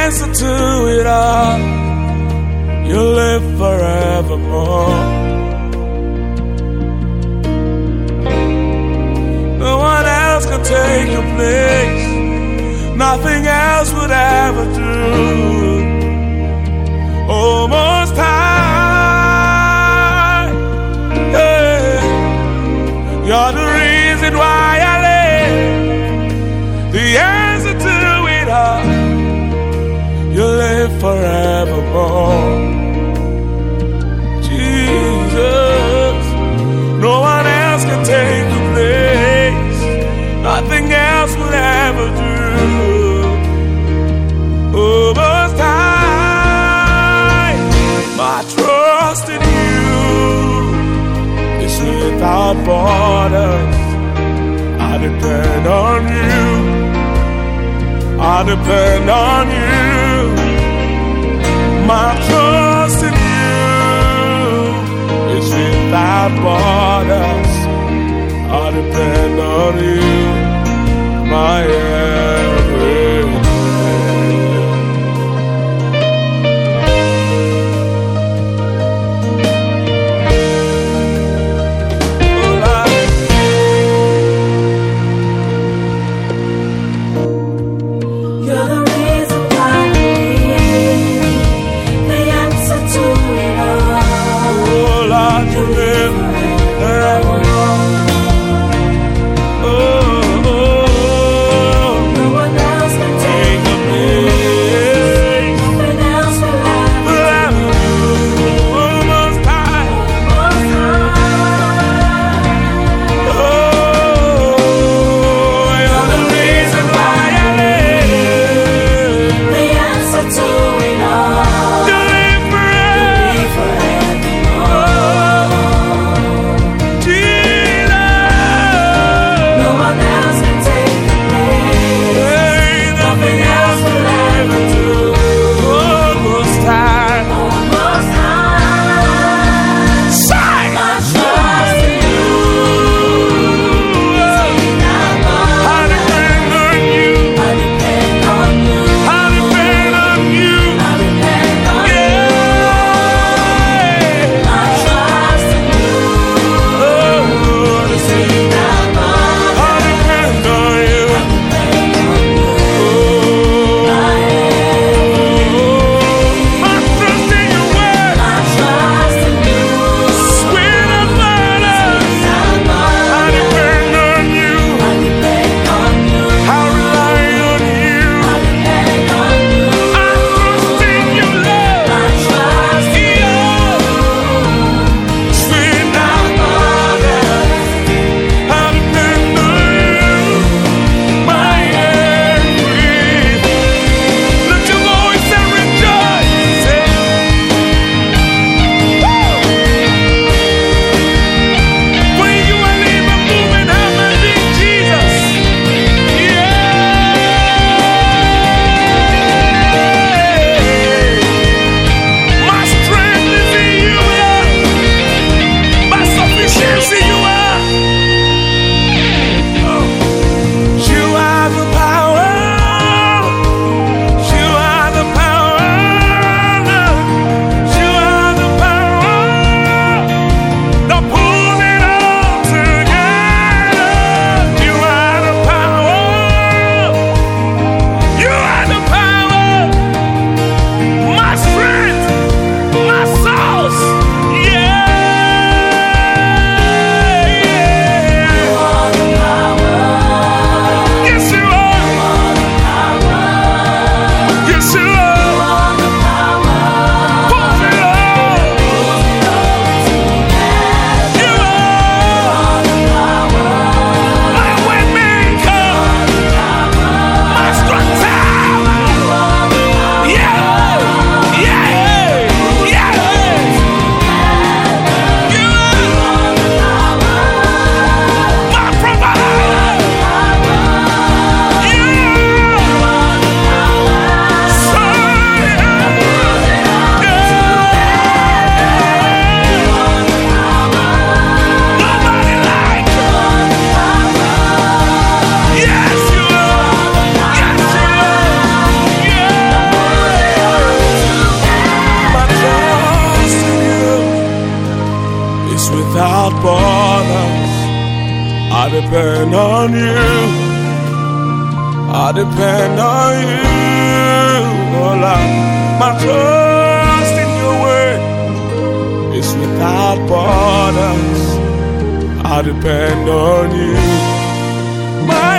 answer to it all. You live forevermore. No one else can take your place. Nothing else would ever do. Oh, Most High, yeah. You're the reason why I live, the answer to it all. You live forevermore. Jesus, no one else can take your place. Nothing else will ever do. Oh, Most High, my trust in you is without borders. I depend on you. I depend on you. My trust in you is without borders. I depend on you, my everything. You're the reason why I live, the answer to it all. Oh Lord, you live forevermore. Oh, oh, oh. No one depend on you. I depend on you. Oh Lord, my trust in your word is without borders. I depend on you. My